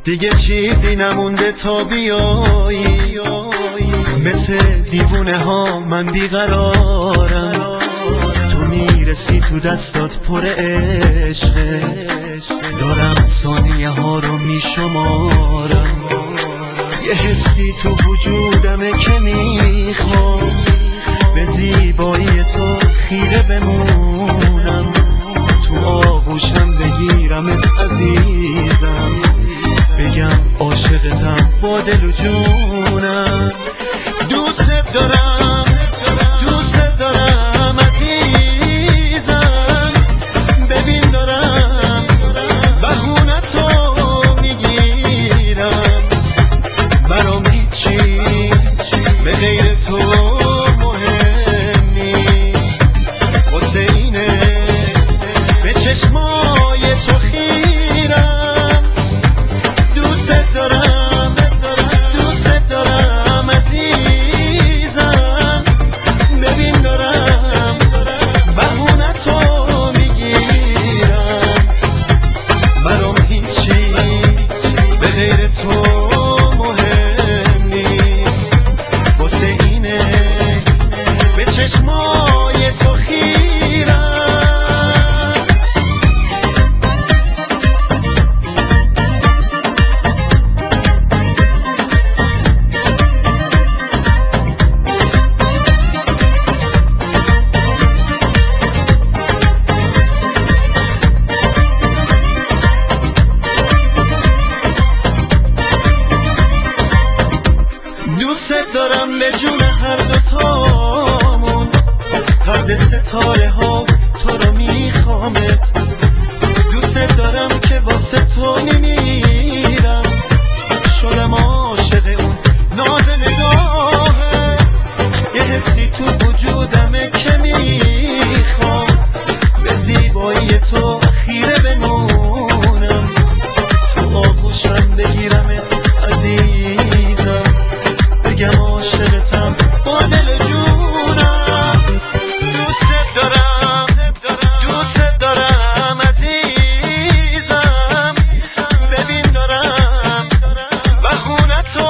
دیگه چیزی نمونده تا بیایی، مثل دیوونه ها من بیقرارم. تو میرسی تو دستات پر عشقه، دارم ثانیه ها رو میشمارم. یه حسی تو وجودمه که میخوام به زیبایی تو خیره بمونم. تو آغوشم بگیرمت عزیزم، بگم عاشقتم با دل و جونم. دوست دارم، دوست دارم عزیزم. ببین دارم بهونه تو میگیرم. برام هیچی به غیر تو مهم نیست. واسه اینه به چشمای تو خیرم. دوست دارم، دوست دارم عزیزم. ببین دارم بهونه تو میگیرم. برام هیچی به غیر تو مهم نیست. واسه اینه به چشمای تو خیرم. دوست دارم به جون هر دوتامون، قد ستاره ها تو رو میخوامت. دوست دارم که واسه تو میمیرم. شدم عاشق اون ناز نگاهت. یه حسی تو وجودمه که میخوام به زیبایی تو خیره بمونم. تو آغوشم بگیرمت عزیزم، بگم عاشقتم با دل و جونم. دوست دارم، دوست دارم عزیزم. ببین دارم بهونه تو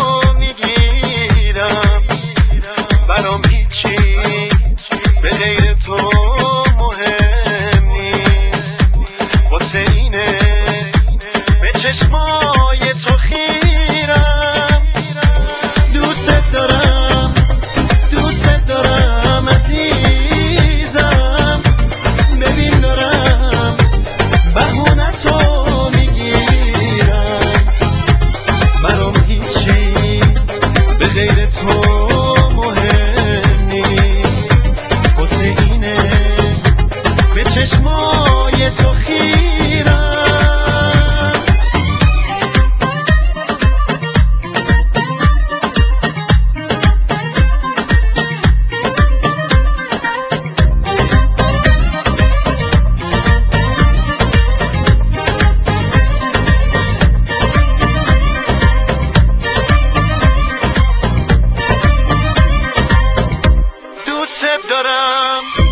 میگیرم. برام هیچی به غیر تو مهم نیست. واسه اینه به چشمای تو خیرم. دوست دارم، دوست دارم عزیزم. ببین دارم بهونه تو میگیرم. برام هیچی به غیر تو مهم نیست. واسه اینه به چشمای تو خیرم. دوست دارم.